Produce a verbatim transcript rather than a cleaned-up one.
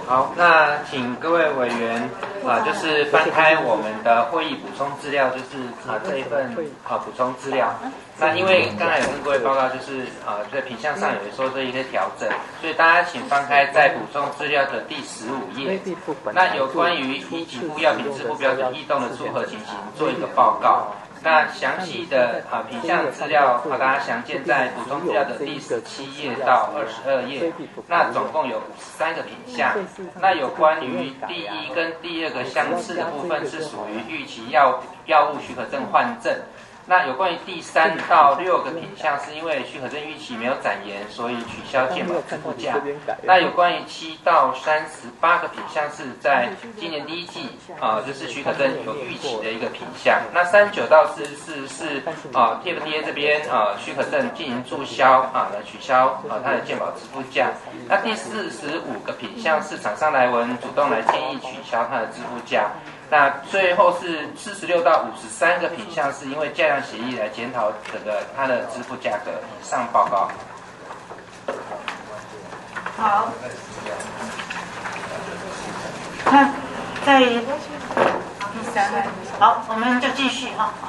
好，那请各位委员啊，就是翻开我们的会议补充资料，就是啊这一份啊补充资料。那因为刚才有跟各位报告，就是啊在品项上有说这一些调整，所以大家请翻开在补充资料的第十五页。那有关于以给付药品支付标准异动的撮合情形做一个报告。那详细的啊品项资料啊，大家详见在补充资料的第十七页到二十二页。那总共有五十三个品项。那有关于第一跟第二个相似的部分是属于预期药药物许可证换证。那有关于第三到六个品项，是因为许可证逾期没有展延，所以取消健保支付价。那有关于七到三十八个品项，是在今年第一季啊、呃，就是许可证有逾期的一个品项。那三十九到四十四是啊 T F D A 这边啊、呃、许可证进行注销啊来取消啊它的健保支付价。那第四十五个品项是厂商来文主动来建议取消它的支付价。那最后是四十六到五十三个品项，是因为价量协议来检讨整个它的支付价格。以上报告。 好，那在第三，好，我们就继续哈。